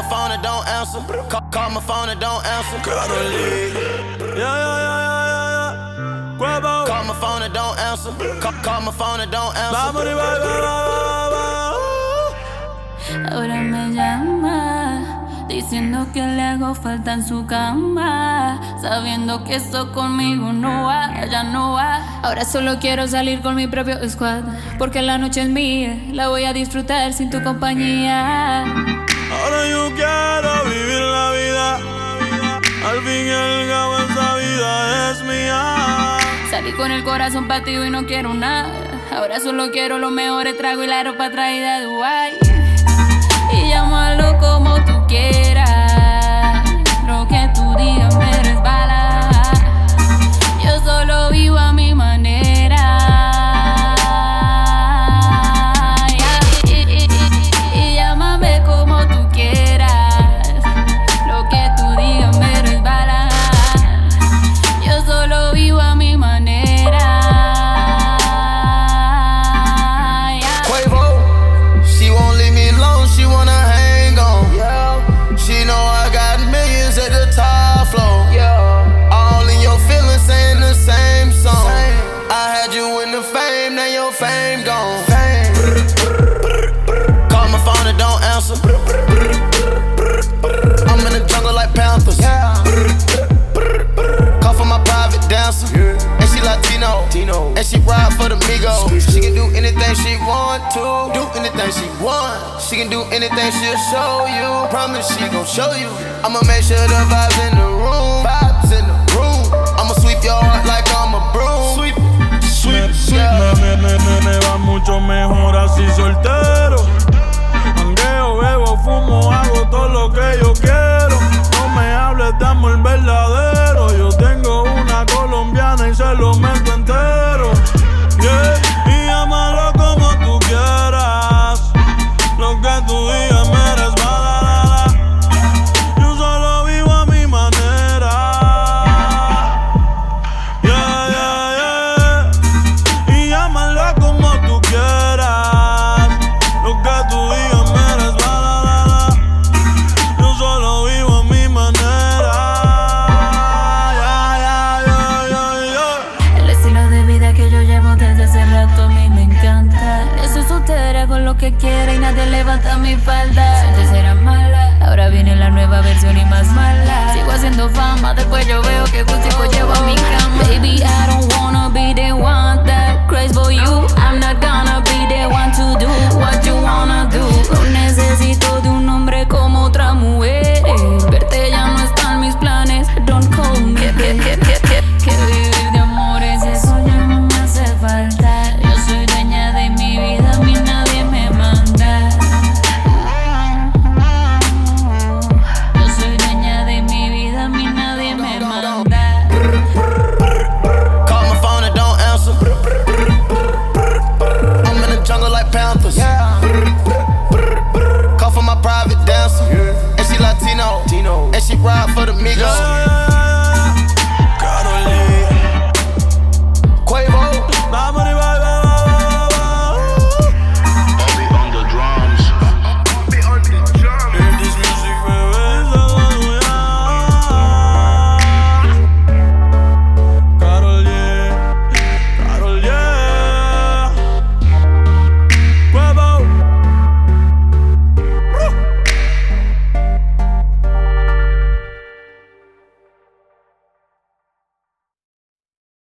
my phone and don't answer. Call my phone and don't answer. Carolina. Yeah. Cuervo. Call my phone and don't answer. Call my phone and don't answer. Vamos, Ahora me llama, diciendo que le hago falta en su cama, sabiendo que esto conmigo no va, ya no va. Ahora solo quiero salir con mi propio squad, porque la noche es mía, la voy a disfrutar sin tu compañía. Ahora yo quiero vivir la vida, al fin y al cabo esa vida es mía. Salí con el corazón partido y no quiero nada, ahora solo quiero los mejores tragos y la ropa traída de Dubái. Y llámalo como tú quieras, lo que tú digas me resbala. Yo solo vivo a mi manera. Y llámame como tú quieras, lo que tú digas me resbala. Yo solo vivo a mi manera. Quavo, she won't leave me alone, she wanna hang on. Yeah. She know I got millions at the top floor. Yeah. All in your feelings saying the same song. I had you in the fame, now your fame gone. Call my phone and don't answer. I'm in the jungle like Panthers. Call for my private dancer. And she Latino. And she ride for the Migos. She can do anything she want to. Do anything she want. She can do anything she'll show you. Promise she gon' show you. I'ma make sure the vibes in the room. Vibes in the room. I'ma sweep your heart like I'm a broom. Sweep. Me va mucho mejor así soltero. Jangueo, bebo, fumo, hago todo lo que yo quiero. No me hables de amor verdadero. Yo tengo una colombiana y se lo meto entero. Yeah. Y llámalo como tú quieras, lo que tú digas me resbala. Yo solo vivo a mi manera. Yeah. Y llámalo como tú quieras, lo que tú digas me resbala. Yo solo vivo a mi manera. El estilo de vida que yo llevo desde hace rato a mí me encanta. Estoy soltera con lo que quiera y nadie levanta mi falda. Antes era mala, ahora viene la nueva versión y más mala. Sigo haciendo fama, después yo veo que gustico llevo a mi cama. Baby, I don't wanna be the one that crazy for you. I'm not gonna be the one to do what you wanna do. No necesito de un hombre como otra mujer. Verte ya no está en mis planes. Don't call me. Que vivir de amores, eso ya no me hace falta. Yo soy dueña de mi vida, a mí nadie me manda. Yo soy dueña de mi vida, a mí nadie me manda. Call my phone and don't answer. I'm in the jungle like Panthers. Call for my private dancer. And she Latino. And she ride for the Migos.